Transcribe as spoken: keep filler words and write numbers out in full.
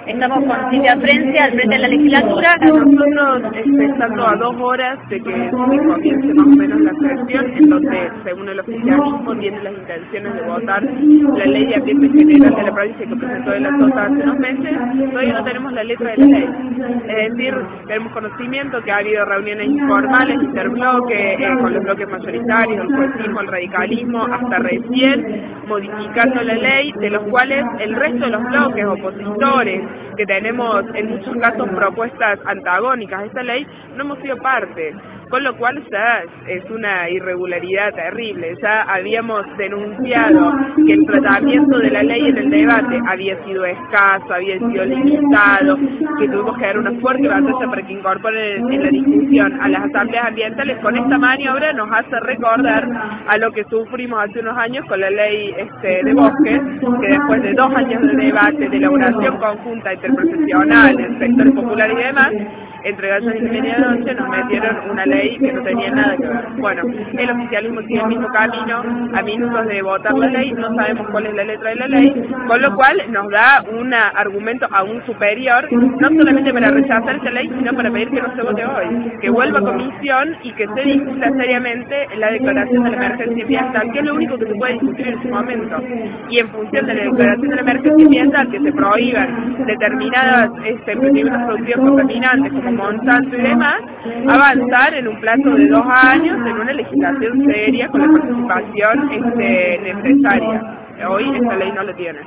Estamos con Silvia Frente, al frente de la legislatura. Nosotros este, estando a dos horas de que se comience más o menos la sesión, en donde, según el oficialismo, tiene las intenciones de votar la ley de ambiente general de la provincia que presentó el ASOTA hace unos meses, todavía no tenemos la letra de la ley. Es decir, tenemos conocimiento que ha habido reuniones informales, interbloque, eh, con los bloques mayoritarios, el juecismo, el radicalismo, hasta recién modificando la ley, de los cuales el resto de los bloques opositores, que tenemos en muchos casos propuestas antagónicas a esta ley, no hemos sido parte, con lo cual ya es una irregularidad terrible. Ya habíamos denunciado que el tratamiento de la ley en el debate había sido escaso, había sido limitado, que tuvimos que dar una fuerte batalla para que incorporen en la discusión a las asambleas ambientales. Con esta maniobra nos hace recordar a lo que sufrimos hace unos años con la ley este, de bosques, que después de dos años de debate, de elaboración conjunta interprofesional, en sectores populares y demás, entre gallos y medianoche nos metieron una ley que no tenía nada que ver. Bueno, el oficialismo sigue el mismo camino, a minutos de votar la ley, no sabemos cuál es la letra de la ley, con lo cual nos da un argumento aún superior, no solamente para rechazar esta ley, sino para pedir que no se vote hoy, que vuelva a comisión y que se discuta seriamente la declaración de la emergencia ambiental, que es lo único que se puede discutir en este momento. Y en función de la declaración de la emergencia ambiental, que se prohíban determinadas este, procedimientos productivos contaminantes, como Monsanto y demás, avanzar en un plazo de dos años en una legislación seria con la participación este, necesaria. Hoy esta ley no lo tiene.